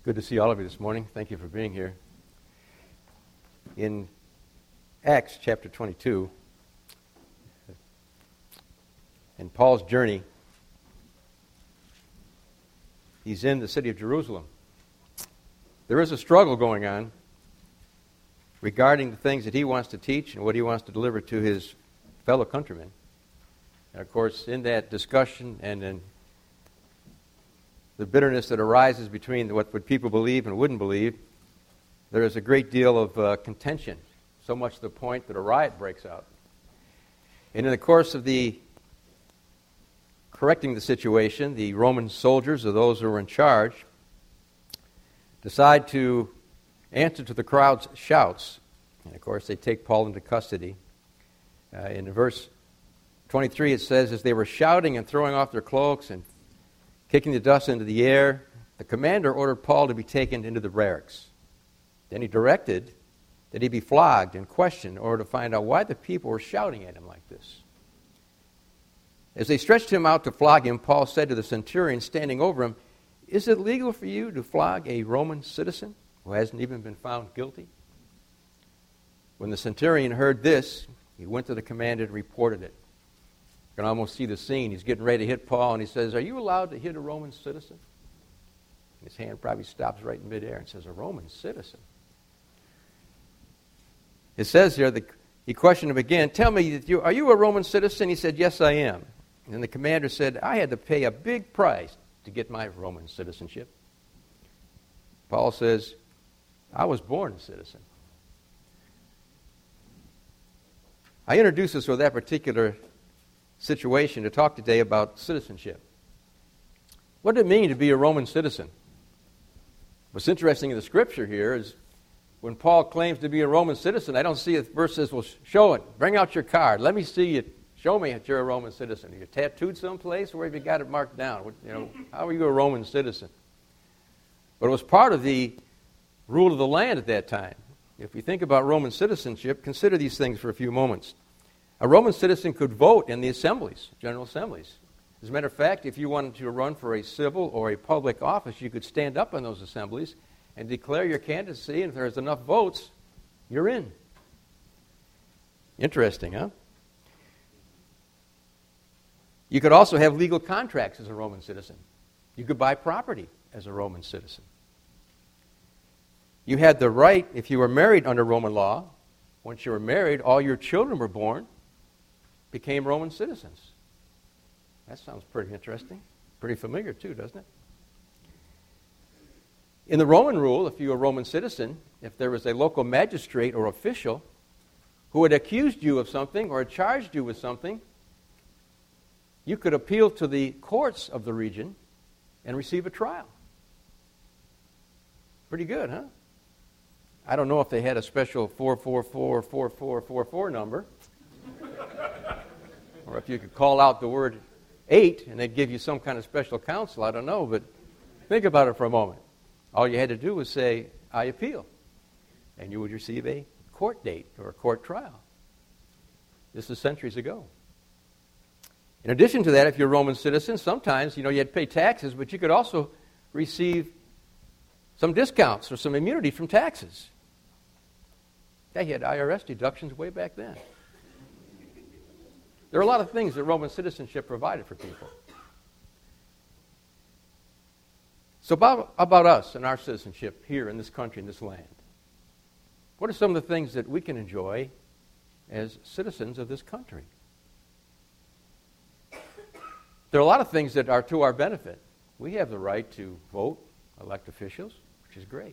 Good to see all of you this morning. Thank you for being here. In Acts chapter 22, in Paul's journey, he's in the city of Jerusalem. There is a struggle going on regarding the things that he wants to teach and what he wants to deliver to his fellow countrymen. And of course, in that discussion and in the bitterness that arises between what people believe and wouldn't believe, there is a great deal of contention, so much to the point that a riot breaks out. And in the course of the correcting the situation, the Roman soldiers, or those who were in charge, decide to answer to the crowd's shouts. And of course, they take Paul into custody. In verse 23, it says, as they were shouting and throwing off their cloaks and kicking the dust into the air, the commander ordered Paul to be taken into the barracks. Then he directed that he be flogged and questioned in order to find out why the people were shouting at him like this. As they stretched him out to flog him, Paul said to the centurion standing over him, "Is it legal for you to flog a Roman citizen who hasn't even been found guilty?" When the centurion heard this, he went to the commander and reported it. You can almost see the scene. He's getting ready to hit Paul, and he says, "Are you allowed to hit a Roman citizen?" His hand probably stops right in midair and says, "A Roman citizen?" It says here, he questioned him again, "Tell me, are you a Roman citizen?" He said, "Yes, I am." And the commander said, "I had to pay a big price to get my Roman citizenship." Paul says, "I was born a citizen." I introduced us with that particular situation to talk today about citizenship. What did it mean to be a Roman citizen? What's interesting in the scripture here is when Paul claims to be a Roman citizen, I don't see a verse says, "Well, show it. Bring out your card. Let me see it. Show me that you're a Roman citizen. Are you tattooed someplace, or have you got it marked down? How are you a Roman citizen?" But it was part of the rule of the land at that time. If we think about Roman citizenship, consider these things for a few moments. A Roman citizen could vote in the assemblies, general assemblies. As a matter of fact, if you wanted to run for a civil or a public office, you could stand up in those assemblies and declare your candidacy, and if there's enough votes, you're in. Interesting, huh? You could also have legal contracts as a Roman citizen. You could buy property as a Roman citizen. You had the right, if you were married under Roman law, once you were married, all your children were born, became Roman citizens. That sounds pretty interesting. Pretty familiar too, doesn't it? In the Roman rule, if you were a Roman citizen, if there was a local magistrate or official who had accused you of something or had charged you with something, you could appeal to the courts of the region and receive a trial. Pretty good, huh? I don't know if they had a special 444-4444 number, or if you could call out the word 8 and they'd give you some kind of special counsel. I don't know, but think about it for a moment. All you had to do was say, "I appeal," and you would receive a court date or a court trial. This is centuries ago. In addition to that, if you're a Roman citizen, sometimes, you had to pay taxes, but you could also receive some discounts or some immunity from taxes. Yeah, you had IRS deductions way back then. There are a lot of things that Roman citizenship provided for people. So about us and our citizenship here in this country, in this land. What are some of the things that we can enjoy as citizens of this country? There are a lot of things that are to our benefit. We have the right to vote, elect officials, which is great.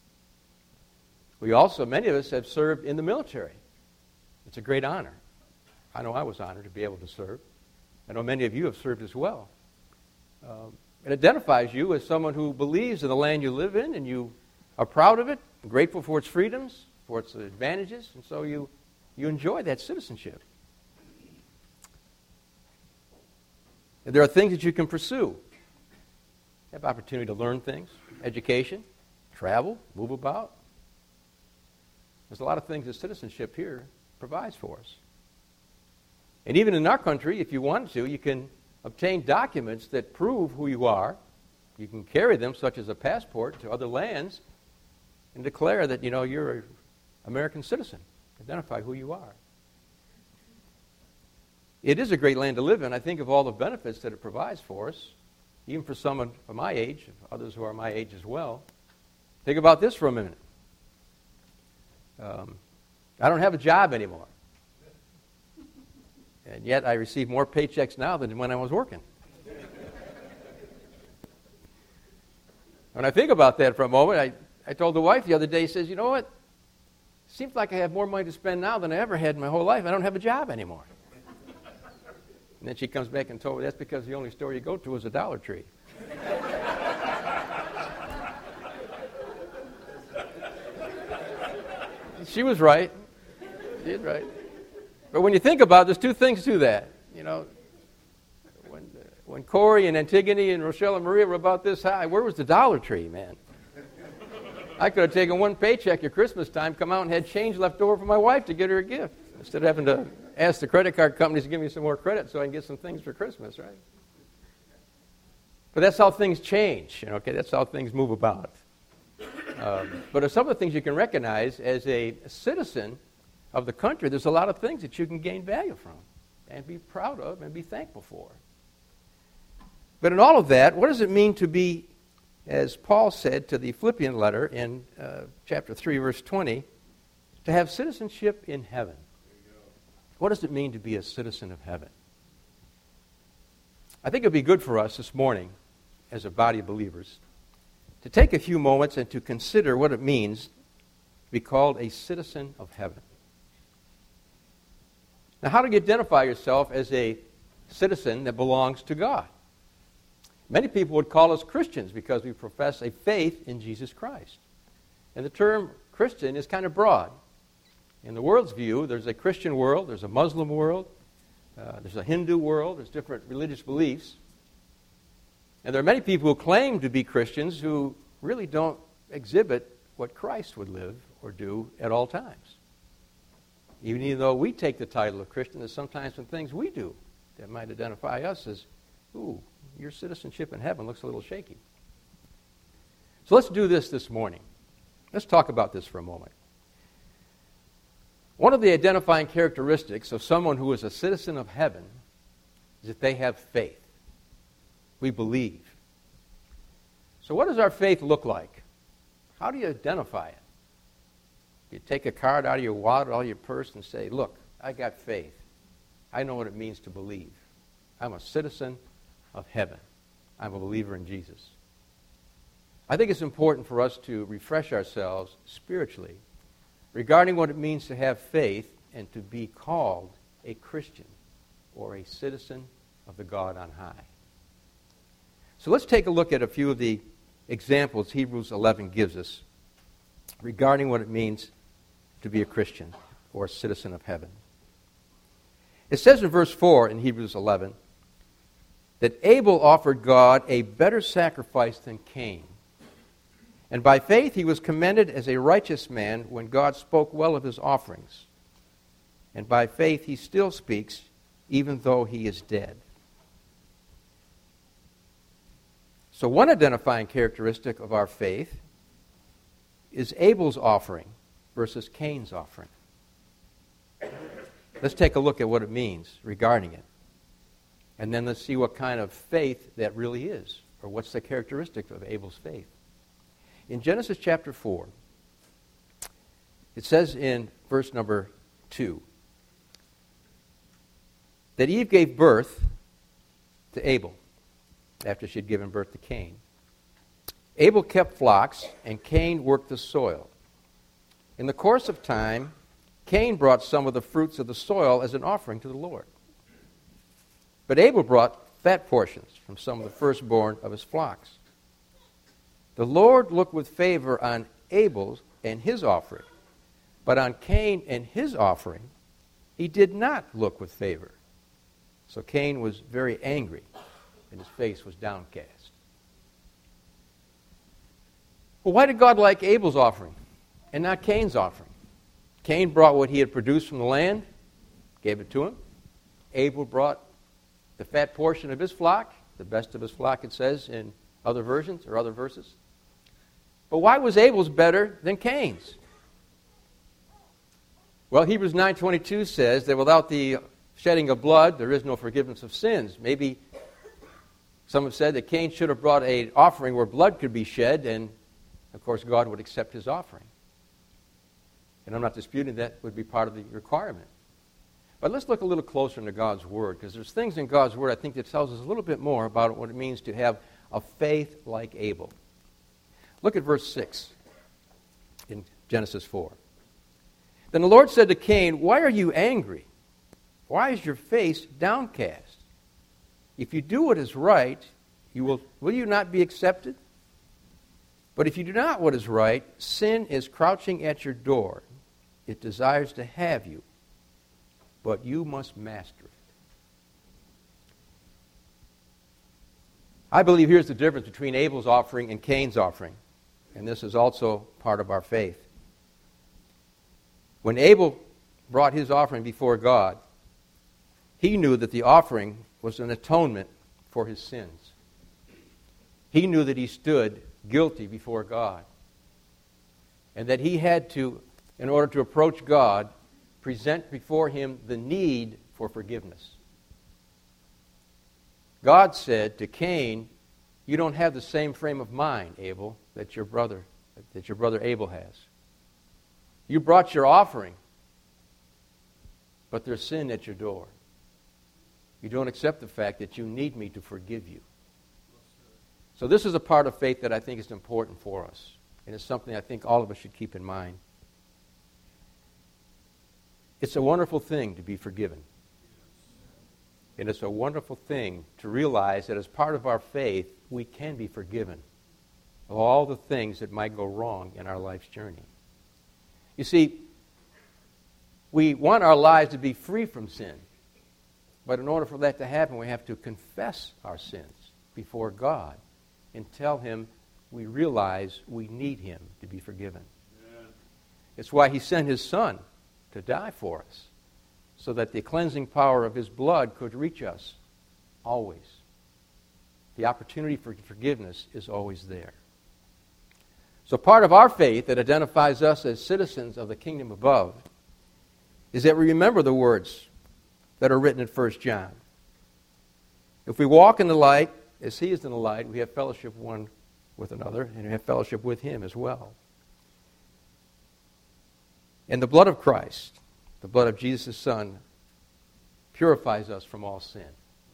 We also, many of us, have served in the military. It's a great honor. I know I was honored to be able to serve. I know many of you have served as well. It identifies you as someone who believes in the land you live in, and you are proud of it, grateful for its freedoms, for its advantages, and so you enjoy that citizenship. And there are things that you can pursue. You have opportunity to learn things, education, travel, move about. There's a lot of things that citizenship here provides for us. And even in our country, if you want to, you can obtain documents that prove who you are You can carry them, such as a passport, to other lands and declare that, you're an American citizen. Identify who you are. It is a great land to live in. I think of all the benefits that it provides for us, even for someone of my age, others who are my age as well. Think about this for a minute. I don't have a job anymore. And yet I receive more paychecks now than when I was working. When I think about that for a moment, I told the wife the other day, says, you know what? Seems like I have more money to spend now than I ever had in my whole life. I don't have a job anymore. And then she comes back and told me that's because the only store you go to is a Dollar Tree. She was right. She was right. But when you think about it, there's two things to that. When Corey and Antigone and Rochelle and Maria were about this high, where was the Dollar Tree, man? I could have taken one paycheck at Christmas time, come out and had change left over for my wife to get her a gift, instead of having to ask the credit card companies to give me some more credit so I can get some things for Christmas, right? But that's how things change, okay? That's how things move about. But there's some of the things you can recognize as a citizen of the country. There's a lot of things that you can gain value from and be proud of and be thankful for. But in all of that, what does it mean to be, as Paul said to the Philippian letter in chapter 3, verse 20, to have citizenship in heaven? What does it mean to be a citizen of heaven? I think it would be good for us this morning, as a body of believers, to take a few moments and to consider what it means to be called a citizen of heaven. Now, how do you identify yourself as a citizen that belongs to God? Many people would call us Christians because we profess a faith in Jesus Christ. And the term Christian is kind of broad. In the world's view, there's a Christian world, there's a Muslim world, there's a Hindu world, there's different religious beliefs. And there are many people who claim to be Christians who really don't exhibit what Christ would live or do at all times. Even though we take the title of Christian, there's sometimes some things we do that might identify us as, ooh, your citizenship in heaven looks a little shaky. So let's do this morning. Let's talk about this for a moment. One of the identifying characteristics of someone who is a citizen of heaven is that they have faith. We believe. So what does our faith look like? How do you identify it? You take a card out of your wallet or out of your purse and say, look, I got faith. I know what it means to believe. I'm a citizen of heaven. I'm a believer in Jesus. I think it's important for us to refresh ourselves spiritually regarding what it means to have faith and to be called a Christian or a citizen of the God on high. So let's take a look at a few of the examples Hebrews 11 gives us regarding what it means to be a Christian or a citizen of heaven. It says in verse 4 in Hebrews 11 that Abel offered God a better sacrifice than Cain. And by faith he was commended as a righteous man when God spoke well of his offerings. And by faith he still speaks even though he is dead. So one identifying characteristic of our faith is Abel's offering versus Cain's offering. Let's take a look at what it means regarding it. And then let's see what kind of faith that really is, or what's the characteristic of Abel's faith. In Genesis chapter 4, it says in verse number 2 that Eve gave birth to Abel after she had given birth to Cain. Abel kept flocks, and Cain worked the soil. In the course of time, Cain brought some of the fruits of the soil as an offering to the Lord. But Abel brought fat portions from some of the firstborn of his flocks. The Lord looked with favor on Abel and his offering, but on Cain and his offering he did not look with favor. So Cain was very angry, and his face was downcast. Well, why did God like Abel's offering and not Cain's offering? Cain brought what he had produced from the land, gave it to him. Abel brought the fat portion of his flock, the best of his flock, it says in other versions or other verses. But why was Abel's better than Cain's? Well, Hebrews 9:22 says that without the shedding of blood, there is no forgiveness of sins. Maybe some have said that Cain should have brought an offering where blood could be shed, and, of course, God would accept his offering. And I'm not disputing that would be part of the requirement. But let's look a little closer into God's Word, because there's things in God's Word I think that tells us a little bit more about what it means to have a faith like Abel. Look at verse 6 in Genesis 4. Then the Lord said to Cain, "Why are you angry? Why is your face downcast? If you do what is right, will you not be accepted? But if you do not what is right, sin is crouching at your door. It desires to have you, but you must master it." I believe here's the difference between Abel's offering and Cain's offering. And this is also part of our faith. When Abel brought his offering before God, he knew that the offering was an atonement for his sins. He knew that he stood guilty before God, and that he had to, in order to approach God, present before him the need for forgiveness. God said to Cain, "You don't have the same frame of mind, Abel, that your brother Abel has. You brought your offering, but there's sin at your door. You don't accept the fact that you need me to forgive you." So this is a part of faith that I think is important for us, and it's something I think all of us should keep in mind. It's a wonderful thing to be forgiven. And it's a wonderful thing to realize that as part of our faith, we can be forgiven of all the things that might go wrong in our life's journey. You see, we want our lives to be free from sin. But in order for that to happen, we have to confess our sins before God and tell Him we realize we need Him to be forgiven. Amen. It's why He sent His Son to die for us, so that the cleansing power of His blood could reach us always. The opportunity for forgiveness is always there. So part of our faith that identifies us as citizens of the kingdom above is that we remember the words that are written in 1 John. If we walk in the light, as He is in the light, we have fellowship one with another, and we have fellowship with Him as well. And the blood of Christ, the blood of Jesus' His Son, purifies us from all sin.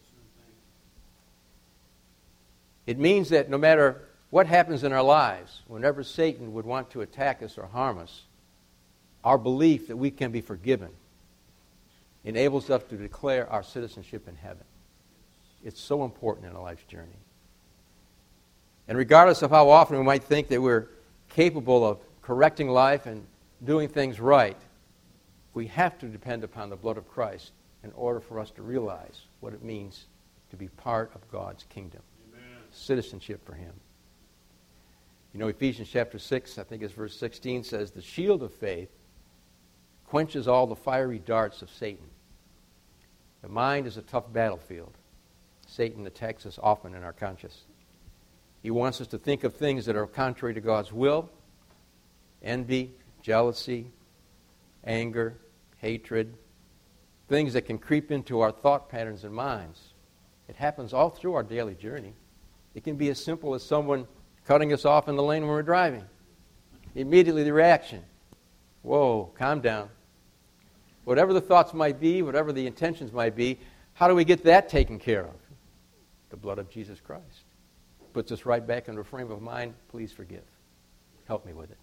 It means that no matter what happens in our lives, whenever Satan would want to attack us or harm us, our belief that we can be forgiven enables us to declare our citizenship in heaven. It's so important in a life's journey. And regardless of how often we might think that we're capable of correcting life and doing things right, we have to depend upon the blood of Christ in order for us to realize what it means to be part of God's kingdom. Amen. Citizenship for Him. You know, Ephesians chapter 6, I think it's verse 16, says, "The shield of faith quenches all the fiery darts of Satan." The mind is a tough battlefield. Satan attacks us often in our conscience. He wants us to think of things that are contrary to God's will: envy, jealousy, anger, hatred, things that can creep into our thought patterns and minds. It happens all through our daily journey. It can be as simple as someone cutting us off in the lane when we're driving. Immediately the reaction, "Whoa, calm down." Whatever the thoughts might be, whatever the intentions might be, how do we get that taken care of? The blood of Jesus Christ puts us right back into a frame of mind. Please forgive. Help me with it.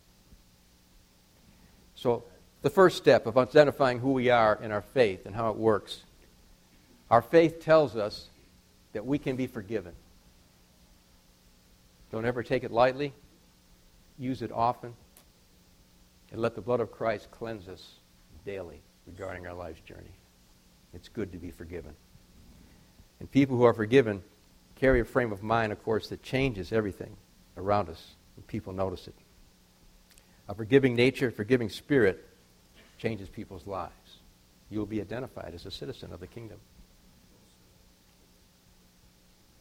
So the first step of identifying who we are in our faith and how it works. Our faith tells us that we can be forgiven. Don't ever take it lightly. Use it often. And let the blood of Christ cleanse us daily regarding our life's journey. It's good to be forgiven. And people who are forgiven carry a frame of mind, of course, that changes everything around us. And people notice it. A forgiving nature, forgiving spirit changes people's lives. You will be identified as a citizen of the kingdom.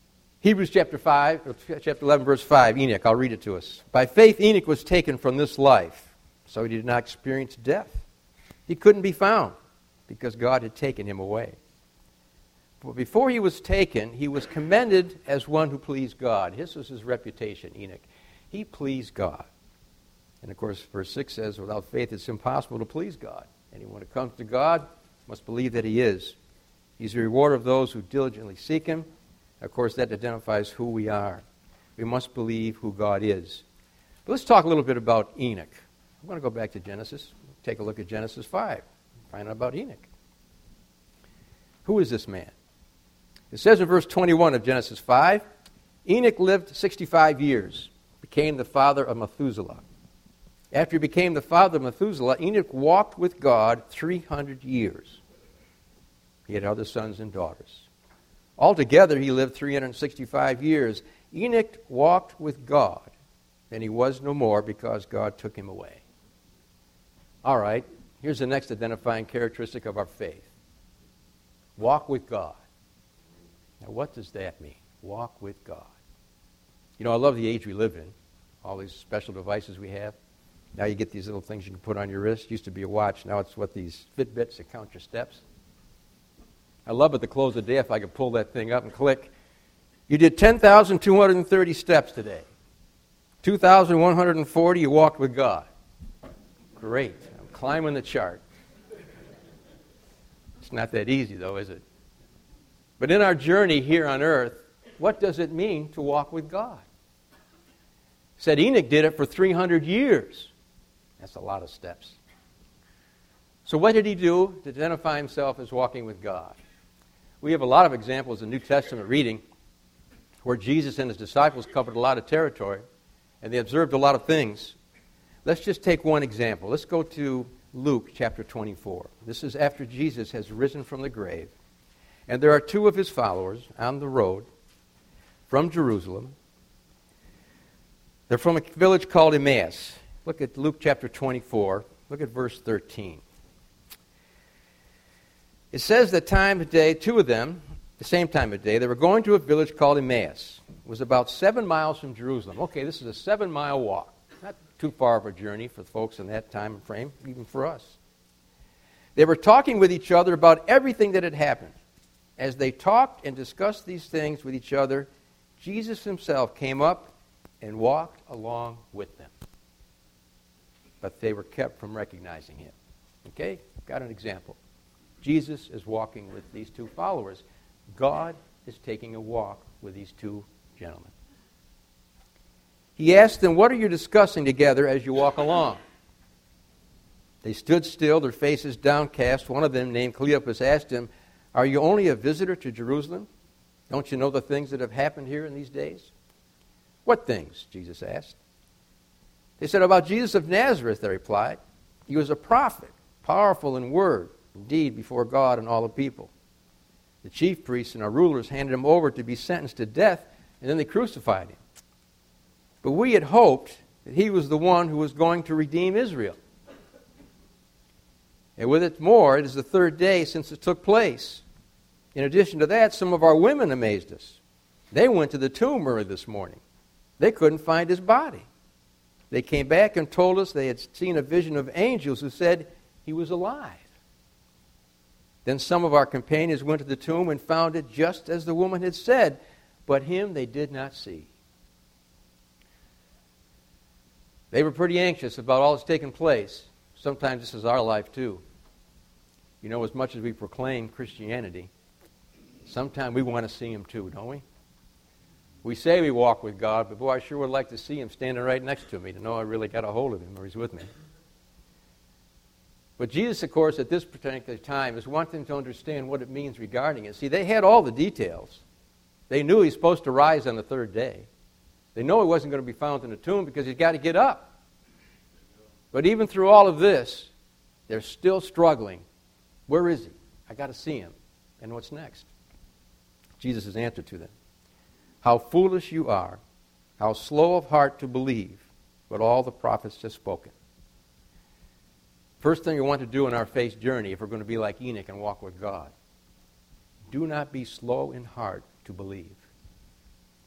Hebrews chapter 11, verse 5, Enoch, I'll read it to us. By faith Enoch was taken from this life, so he did not experience death. He couldn't be found because God had taken him away. But before he was taken, he was commended as one who pleased God. This was his reputation, Enoch. He pleased God. And of course, verse 6 says, without faith it's impossible to please God. Anyone who comes to God must believe that he is. He's the rewarder of those who diligently seek him. Of course, that identifies who we are. We must believe who God is. But let's talk a little bit about Enoch. I'm going to go back to Genesis. Take a look at Genesis 5. Find out about Enoch. Who is this man? It says in verse 21 of Genesis 5, Enoch lived 65 years, became the father of Methuselah. After he became the father of Methuselah, Enoch walked with God 300 years. He had other sons and daughters. Altogether, he lived 365 years. Enoch walked with God, and he was no more because God took him away. All right, here's the next identifying characteristic of our faith. Walk with God. Now, what does that mean? Walk with God. You know, I love the age we live in. All these special devices we have. Now you get these little things you can put on your wrist. Used to be a watch. Now it's these Fitbits that count your steps. I love at the close of the day if I could pull that thing up and click. You did 10,230 steps today. 2,140, you walked with God. Great. I'm climbing the chart. It's not that easy, though, is it? But in our journey here on earth, what does it mean to walk with God? Said Enoch did it for 300 years. That's a lot of steps. So what did he do to identify himself as walking with God? We have a lot of examples in New Testament reading where Jesus and his disciples covered a lot of territory and they observed a lot of things. Let's just take one example. Let's go to Luke chapter 24. This is after Jesus has risen from the grave. And there are two of his followers on the road from Jerusalem. They're from a village called Emmaus. Look at Luke chapter 24. Look at verse 13. It says that time of day, two of them, the same time of day, they were going to a village called Emmaus. It was about 7 miles from Jerusalem. Okay, this is a 7-mile walk. Not too far of a journey for the folks in that time frame, even for us. They were talking with each other about everything that had happened. As they talked and discussed these things with each other, Jesus himself came up and walked along with them. But they were kept from recognizing him. Okay? Got an example. Jesus is walking with these two followers. God is taking a walk with these two gentlemen. He asked them, "What are you discussing together as you walk along?" They stood still, their faces downcast. One of them, named Cleopas, asked him, "Are you only a visitor to Jerusalem? Don't you know the things that have happened here in these days?" "What things?" Jesus asked. They said, "About Jesus of Nazareth," they replied. "He was a prophet, powerful in word, indeed, before God and all the people. The chief priests and our rulers handed him over to be sentenced to death, and then they crucified him. But we had hoped that he was the one who was going to redeem Israel. And with it more, it is the third day since it took place. In addition to that, some of our women amazed us. They went to the tomb early this morning. They couldn't find his body. They came back and told us they had seen a vision of angels who said he was alive. Then some of our companions went to the tomb and found it just as the woman had said, but him they did not see." They were pretty anxious about all that's taken place. Sometimes this is our life too. You know, as much as we proclaim Christianity, sometimes we want to see him too, don't we? We say we walk with God, but boy, I sure would like to see him standing right next to me to know I really got a hold of him or he's with me. But Jesus, of course, at this particular time is wanting to understand what it means regarding it. See, they had all the details. They knew he's supposed to rise on the third day. They know he wasn't going to be found in the tomb because he's got to get up. But even through all of this, they're still struggling. Where is he? I got to see him. And what's next? Jesus' answer to them. "How foolish you are, how slow of heart to believe what all the prophets have spoken." First thing we want to do in our faith journey, if we're going to be like Enoch and walk with God, do not be slow in heart to believe.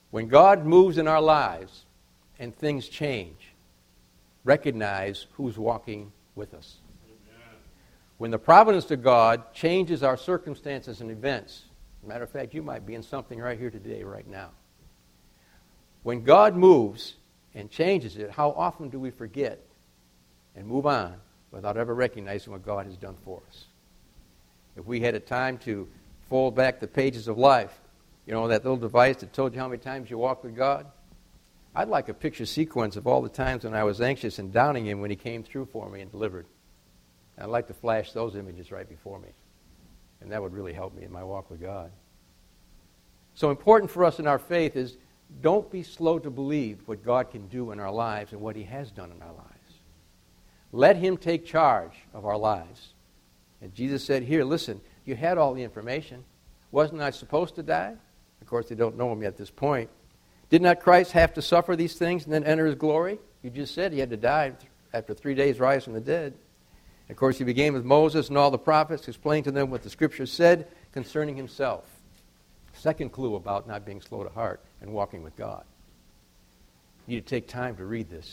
When God moves in our lives and things change, recognize who's walking with us. When the providence of God changes our circumstances and events, as a matter of fact, you might be in something right here today, right now. When God moves and changes it, how often do we forget and move on without ever recognizing what God has done for us? If we had a time to fold back the pages of life, you know, that little device that told you how many times you walked with God, I'd like a picture sequence of all the times when I was anxious and doubting Him when He came through for me and delivered. And I'd like to flash those images right before me. And that would really help me in my walk with God. So important for us in our faith is don't be slow to believe what God can do in our lives and what He has done in our lives. Let Him take charge of our lives. And Jesus said, here, listen, you had all the information. Wasn't I supposed to die? Of course, they don't know Him yet at this point. Did not Christ have to suffer these things and then enter His glory? You just said He had to die after 3 days rise from the dead. Of course, He began with Moses and all the prophets, explaining to them what the Scriptures said concerning Himself. Second clue about not being slow to heart and walking with God. You need to take time to read this.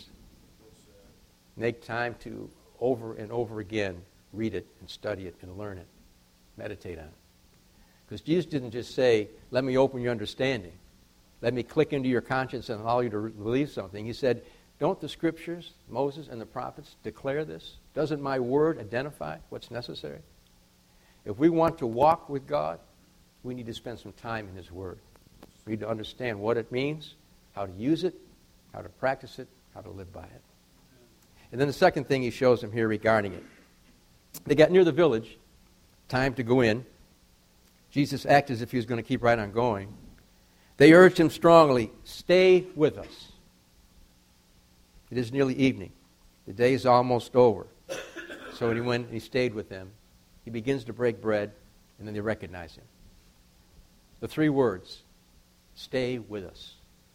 Make time to, over and over again, read it and study it and learn it. Meditate on it. Because Jesus didn't just say, let me open your understanding. Let me click into your conscience and allow you to believe something. He said, don't the Scriptures, Moses and the prophets, declare this? Doesn't my word identify what's necessary? If we want to walk with God, we need to spend some time in His Word. We need to understand what it means, how to use it, how to practice it, how to live by it. And then the second thing He shows them here regarding it. They got near the village, time to go in. Jesus acted as if He was going to keep right on going. They urged Him strongly, stay with us. It is nearly evening. The day is almost over. So when He went and He stayed with them, He begins to break bread, and then they recognize Him. The 3 words, stay with us.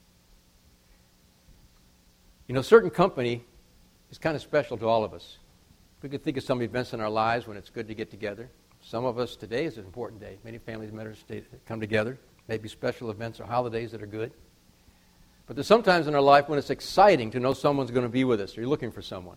You know, certain company is kind of special to all of us. We could think of some events in our lives when it's good to get together. Some of us, today is an important day. Many families matter come together. Maybe special events or holidays that are good. But there's sometimes in our life when it's exciting to know someone's going to be with us or you're looking for someone.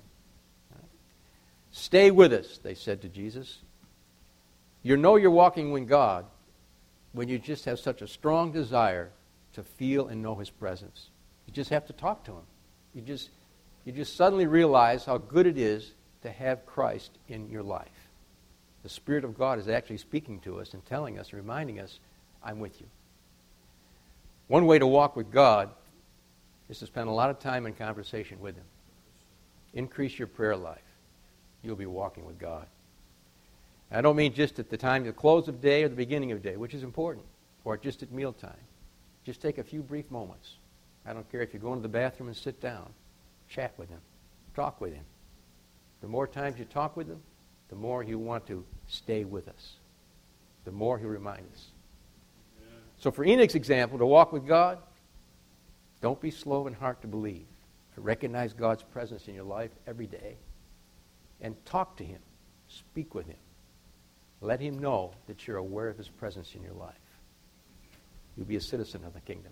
Stay with us, they said to Jesus. You know you're walking with God when you just have such a strong desire to feel and know His presence. You just have to talk to Him. You just suddenly realize how good it is to have Christ in your life. The Spirit of God is actually speaking to us and telling us, reminding us, I'm with you. One way to walk with God is to spend a lot of time in conversation with Him. Increase your prayer life. You'll be walking with God. I don't mean just at the time, the close of day or the beginning of day, which is important, or just at mealtime. Just take a few brief moments. I don't care if you go into the bathroom and sit down. Chat with Him. Talk with Him. The more times you talk with Him, the more He'll want to stay with us. The more He'll remind us. Yeah. So for Enoch's example, to walk with God, don't be slow in heart to believe. Recognize God's presence in your life every day. And talk to Him. Speak with Him. Let Him know that you're aware of His presence in your life. You'll be a citizen of the kingdom.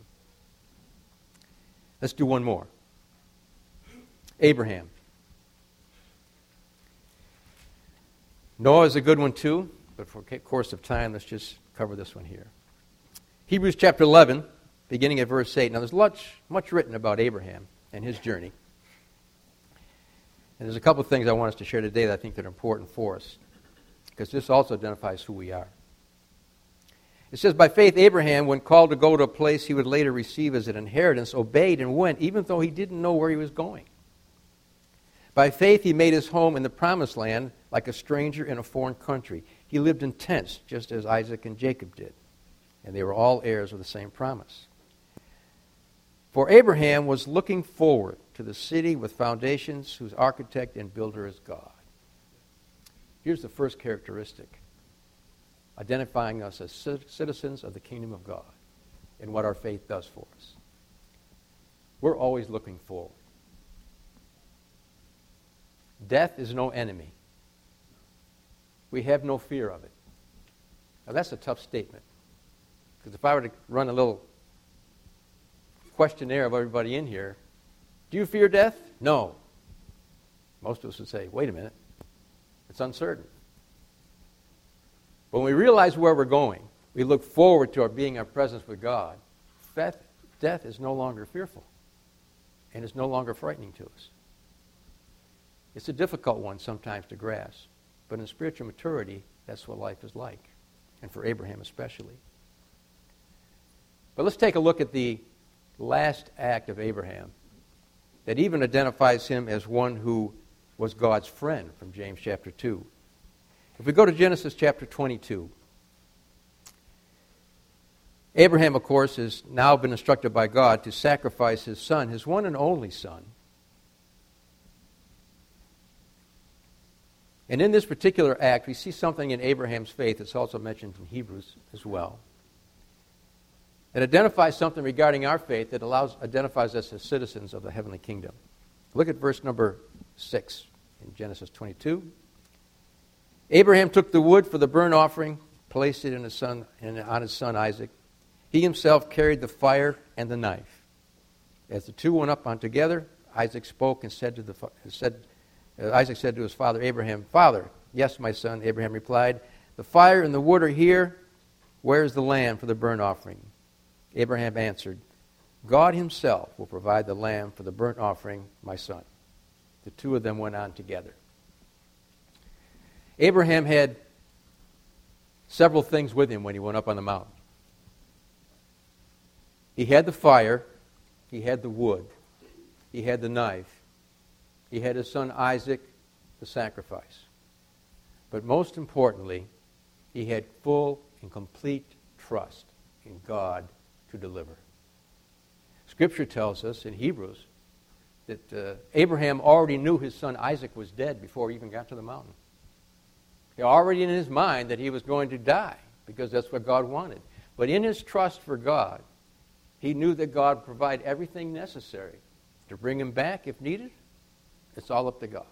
Let's do one more. Abraham. Noah is a good one too, but for the course of time, let's just cover this one here. Hebrews chapter 11, beginning at verse 8. Now there's much written about Abraham and his journey. And there's a couple of things I want us to share today that I think that are important for us, because this also identifies who we are. It says, by faith Abraham, when called to go to a place he would later receive as an inheritance, obeyed and went, even though he didn't know where he was going. By faith he made his home in the promised land like a stranger in a foreign country. He lived in tents, just as Isaac and Jacob did. And they were all heirs of the same promise. For Abraham was looking forward to the city with foundations, whose architect and builder is God. Here's the first characteristic, identifying us as citizens of the kingdom of God and what our faith does for us. We're always looking forward. Death is no enemy. We have no fear of it. Now that's a tough statement. Because if I were to run a little questionnaire of everybody in here, do you fear death? No. Most of us would say, wait a minute, it's uncertain. When we realize where we're going, we look forward to our being in presence with God, death is no longer fearful and is no longer frightening to us. It's a difficult one sometimes to grasp, but in spiritual maturity, that's what life is like, and for Abraham especially. But let's take a look at the last act of Abraham that even identifies him as one who was God's friend from James chapter 2. If we go to Genesis chapter 22, Abraham, of course, has now been instructed by God to sacrifice his son, his one and only son. And in this particular act, we see something in Abraham's faith that's also mentioned in Hebrews as well. It identifies something regarding our faith that identifies us as citizens of the heavenly kingdom. Look at verse number 6 in Genesis 22. Abraham took the wood for the burnt offering, placed it on his son Isaac. He himself carried the fire and the knife. As the two went up on together, Isaac spoke and Isaac said to his father Abraham, "Father." "Yes, my son," Abraham replied. "The fire and the wood are here. Where is the lamb for the burnt offering?" Abraham answered, "God himself will provide the lamb for the burnt offering, my son." The two of them went on together. Abraham had several things with him when he went up on the mountain. He had the fire, he had the wood, he had the knife, he had his son Isaac, the sacrifice. But most importantly, he had full and complete trust in God to deliver. Scripture tells us in Hebrews that Abraham already knew his son Isaac was dead before he even got to the mountain. He already in his mind that he was going to die because that's what God wanted. But in his trust for God, he knew that God would provide everything necessary to bring him back if needed. It's all up to God.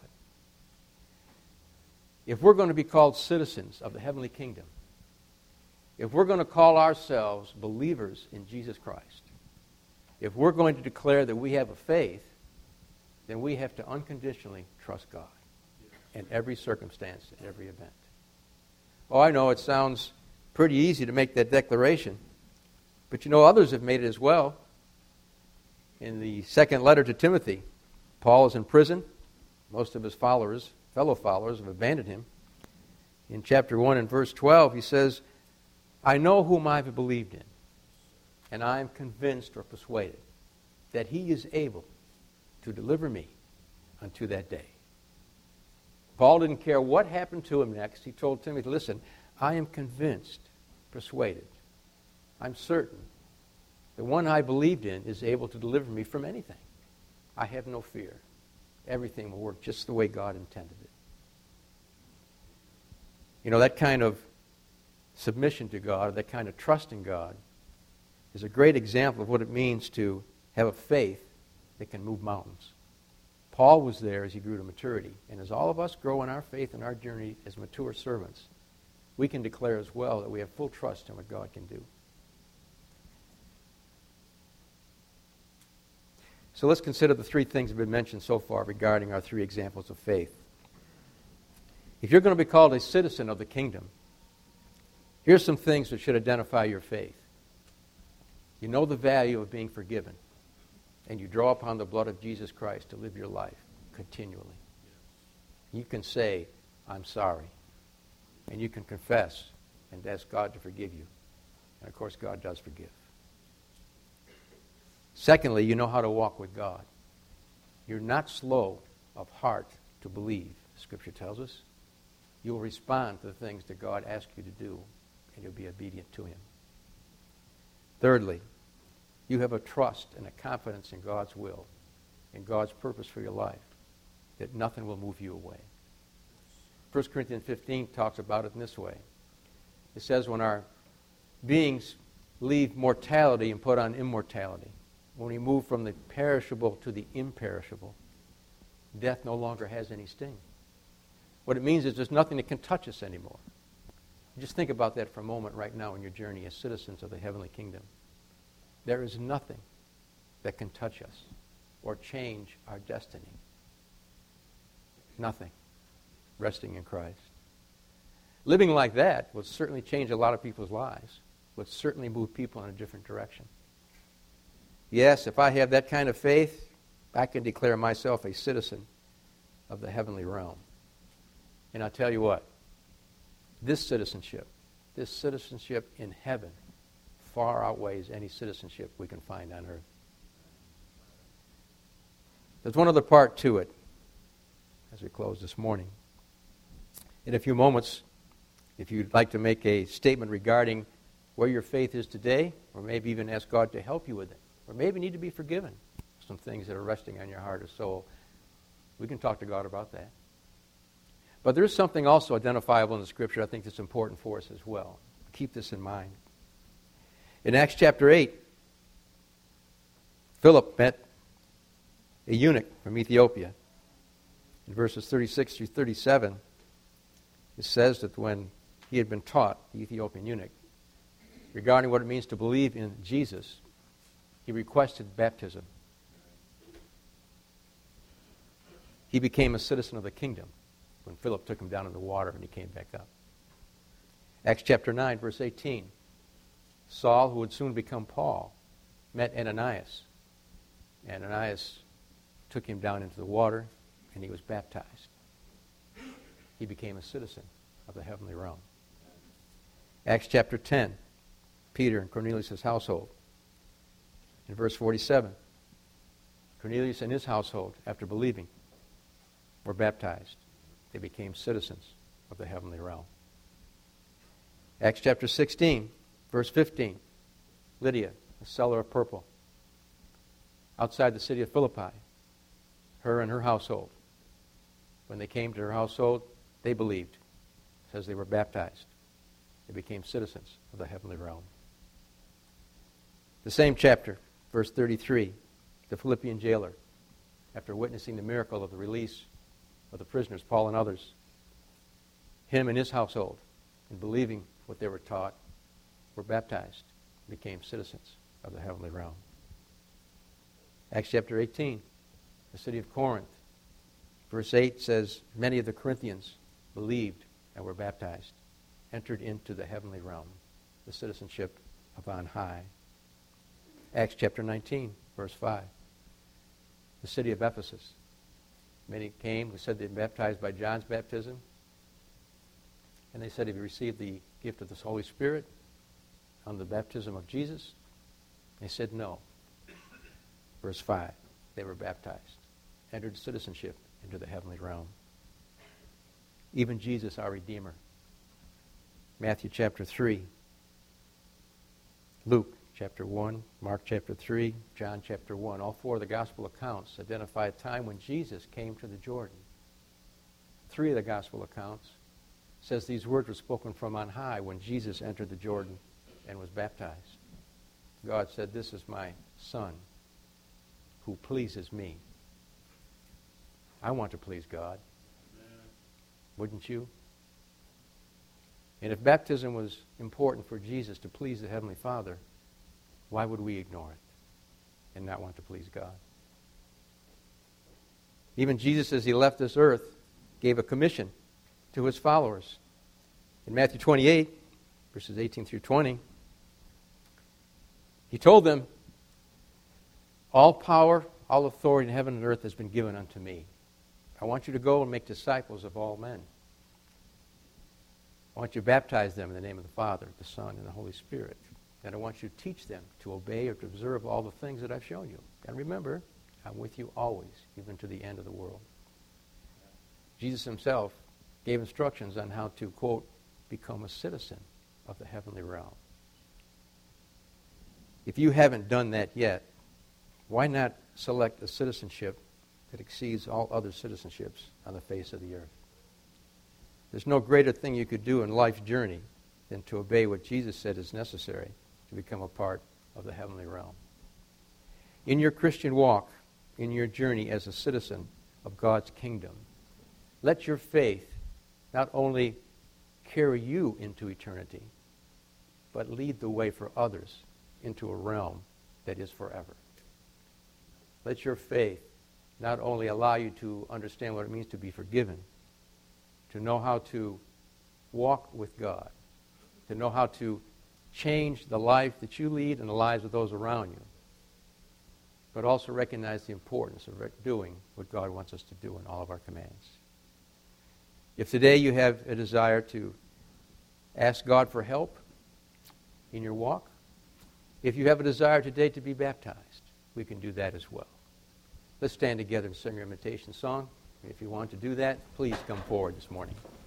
If we're going to be called citizens of the heavenly kingdom, if we're going to call ourselves believers in Jesus Christ, if we're going to declare that we have a faith, then we have to unconditionally trust God in every circumstance, in every event. Oh, I know it sounds pretty easy to make that declaration, but you know others have made it as well. In the second letter to Timothy, Paul is in prison. Most of his fellow followers, have abandoned him. In chapter 1 and verse 12, he says, "I know whom I have believed in, and I am convinced or persuaded that he is able to deliver me unto that day." Paul didn't care what happened to him next. He told Timothy, listen, I am convinced, persuaded, I'm certain the one I believed in is able to deliver me from anything. I have no fear. Everything will work just the way God intended it. You know, that kind of submission to God, that kind of trust in God, is a great example of what it means to have a faith that can move mountains. Paul was there as he grew to maturity, and as all of us grow in our faith and our journey as mature servants, we can declare as well that we have full trust in what God can do. So let's consider the three things that have been mentioned so far regarding our three examples of faith. If you're going to be called a citizen of the kingdom, here's some things that should identify your faith. You know the value of being forgiven, and you draw upon the blood of Jesus Christ to live your life continually. You can say, I'm sorry. And you can confess and ask God to forgive you. And of course, God does forgive. Secondly, you know how to walk with God. You're not slow of heart to believe, Scripture tells us. You'll respond to the things that God asks you to do, and you'll be obedient to Him. Thirdly, you have a trust and a confidence in God's will, in God's purpose for your life, that nothing will move you away. 1 Corinthians 15 talks about it in this way. It says, when our beings leave mortality and put on immortality, when we move from the perishable to the imperishable, death no longer has any sting. What it means is there's nothing that can touch us anymore. Just think about that for a moment right now in your journey as citizens of the heavenly kingdom. There is nothing that can touch us or change our destiny. Nothing. Resting in Christ. Living like that would certainly change a lot of people's lives, would certainly move people in a different direction. Yes, if I have that kind of faith, I can declare myself a citizen of the heavenly realm. And I'll tell you what, this citizenship in heaven far outweighs any citizenship we can find on earth. There's one other part to it as we close this morning. In a few moments, if you'd like to make a statement regarding where your faith is today, or maybe even ask God to help you with it, or maybe need to be forgiven for some things that are resting on your heart or soul, we can talk to God about that. But there's something also identifiable in the Scripture I think that's important for us as well. Keep this in mind. In Acts chapter 8, Philip met a eunuch from Ethiopia. In verses 36 through 37, it says that when he had been taught, the Ethiopian eunuch, regarding what it means to believe in Jesus, he requested baptism. He became a citizen of the kingdom when Philip took him down in the water and he came back up. Acts chapter 9, verse 18. Saul, who would soon become Paul, met Ananias. Ananias took him down into the water and he was baptized. He became a citizen of the heavenly realm. Acts chapter 10, Peter and Cornelius' household. In verse 47, Cornelius and his household, after believing, were baptized. They became citizens of the heavenly realm. Acts chapter 16, verse 15, Lydia, a seller of purple, outside the city of Philippi, her and her household. When they came to her household, they believed. It says they were baptized. They became citizens of the heavenly realm. The same chapter, verse 33, the Philippian jailer, after witnessing the miracle of the release of the prisoners, Paul and others, him and his household, in believing what they were taught, were baptized, became citizens of the heavenly realm. Acts chapter 18, the city of Corinth, verse 8 says, many of the Corinthians believed and were baptized, entered into the heavenly realm, the citizenship of on high. Acts chapter 19, verse 5, the city of Ephesus. Many came who said they'd been baptized by John's baptism. And they said, have you received the gift of the Holy Spirit on the baptism of Jesus? They said no. Verse 5, they were baptized, entered citizenship into the heavenly realm. Even Jesus, our Redeemer. Matthew chapter 3, Luke chapter 1, Mark chapter 3, John chapter 1. All four of the gospel accounts identify a time when Jesus came to the Jordan. Three of the gospel accounts says these words were spoken from on high when Jesus entered the Jordan and was baptized. God said, this is my Son who pleases me. I want to please God. Wouldn't you? And if baptism was important for Jesus to please the Heavenly Father, why would we ignore it and not want to please God? Even Jesus, as he left this earth, gave a commission to his followers. In Matthew 28, verses 18 through 20, he told them, all power, all authority in heaven and earth has been given unto me. I want you to go and make disciples of all men. I want you to baptize them in the name of the Father, the Son, and the Holy Spirit. And I want you to teach them to obey or to observe all the things that I've shown you. And remember, I'm with you always, even to the end of the world. Jesus himself gave instructions on how to, quote, become a citizen of the heavenly realm. If you haven't done that yet, why not select a citizenship that exceeds all other citizenships on the face of the earth? There's no greater thing you could do in life's journey than to obey what Jesus said is necessary to become a part of the heavenly realm. In your Christian walk, in your journey as a citizen of God's kingdom, let your faith not only carry you into eternity, but lead the way for others into a realm that is forever. Let your faith not only allow you to understand what it means to be forgiven, to know how to walk with God, to know how to change the life that you lead and the lives of those around you, but also recognize the importance of doing what God wants us to do in all of our commands. If today you have a desire to ask God for help in your walk, if you have a desire today to be baptized, we can do that as well. Let's stand together and sing our invitation song. If you want to do that, please come forward this morning.